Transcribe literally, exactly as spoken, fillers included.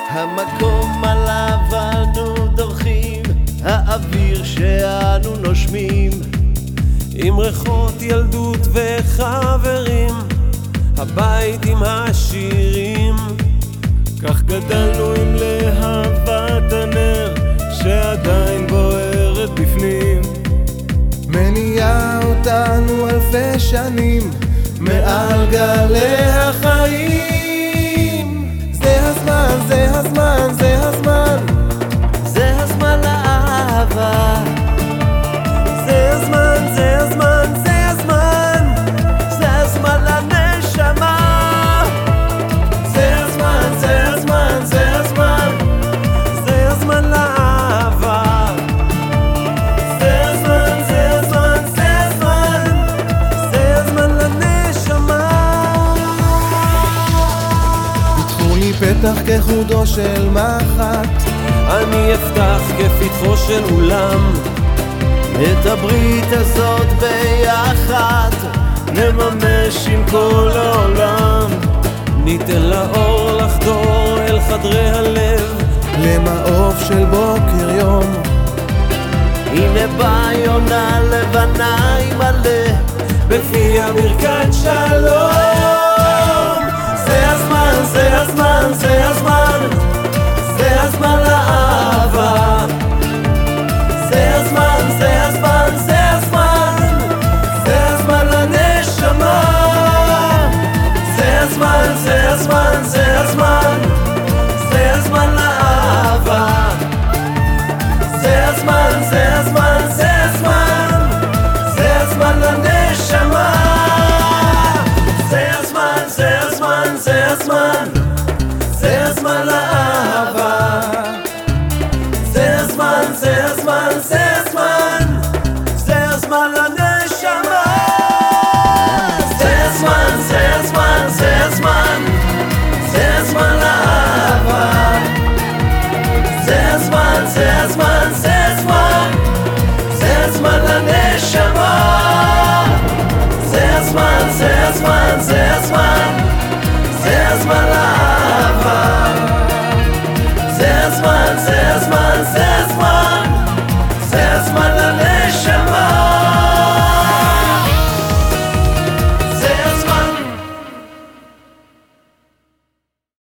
המקום עליו אנו דורכים, האוויר שאנו נושמים, עם ריחות ילדות וחברים, הבית עם השירים. כך גדלנו עם להבת הנר שעדיין בוערת בפנים, מניעה אותנו אלפי שנים מעל גלי החיים. זה הזמן, זה הזמן, זה הזמן, זה הזמן לאהבה. זה הזמן, זה הזמן, זה הזמן, זה הזמן לנשמה. זה הזמן, זה הזמן, זה הזמן, זה הזמן לאהבה. זה הזמן, זה הזמן, זה הזמן, זה הזמן לנשמה. פתחו לי פתח כחודו של מחט, אני אפתח כפתחו של אולם, את הברית הזאת ביחד נממש עם כל העולם. ניתן לאור לחדור אל חדרי הלב, למעוף של בוקר יום. הנה באה יונה לבנה עם מלא בפיה ברכת שלום.